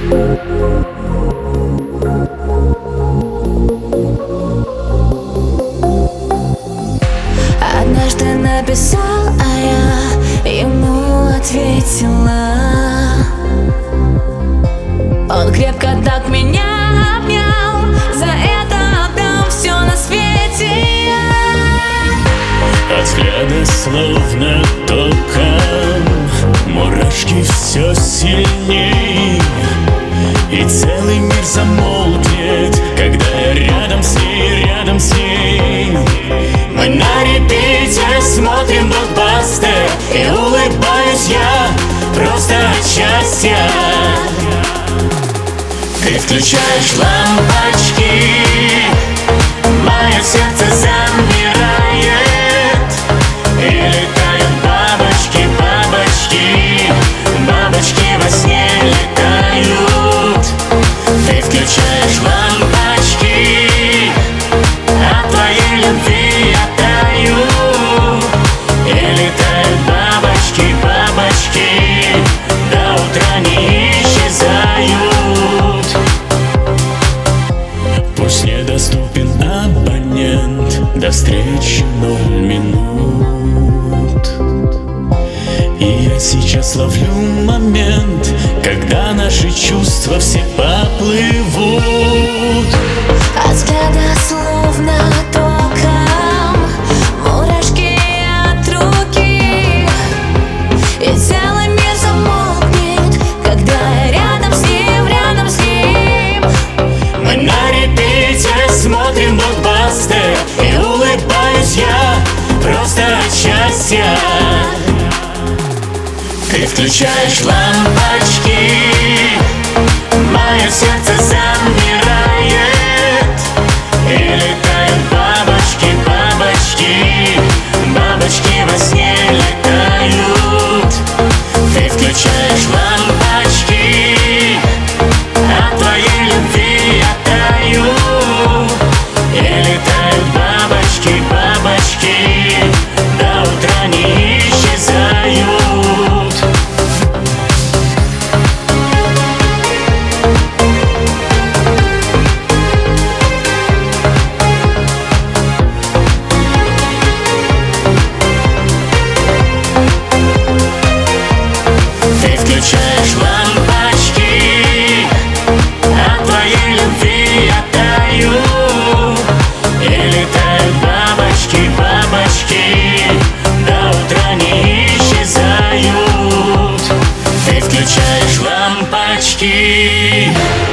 Однажды написал, а я ему ответила. Он крепко так меня обнял, за это отдам все на свете. От взгляда словно током мурашки все сильней, и целый мир замолкнет, когда я рядом с ней, рядом с ней. Мы на репите смотрим блокбастер, и улыбаюсь я просто от счастья. Ты включаешь лампочки, мое сердце замирает, и летают бабочки, бабочки, бабочки во сне летают. Ты включаешь лампочки, от твоей любви я таю, и летают бабочки, бабочки, до утра не исчезают. Пусть недоступен абонент, до встречи 0 минут. И я сейчас ловлю момент, когда наши чувства все поплывут. От взгляда словно током мурашки от руки, и целый мир замолкнет, когда я рядом с ним, рядом с ним. Мы на репите смотрим блокбастер, и улыбаюсь я просто от счастья. Ты включаешь лампочки, мое сердце замирает, и летают бабочки, бабочки, бабочки во сне летают. Ты включаешь лампочки, от твоей любви я таю, и летают бабочки, бабочки, до утра не исчезают. Ты включаешь лампочки, от твоей любви я таю, и летают бабочки, бабочки, до утра не исчезают. Ты включаешь лампочки.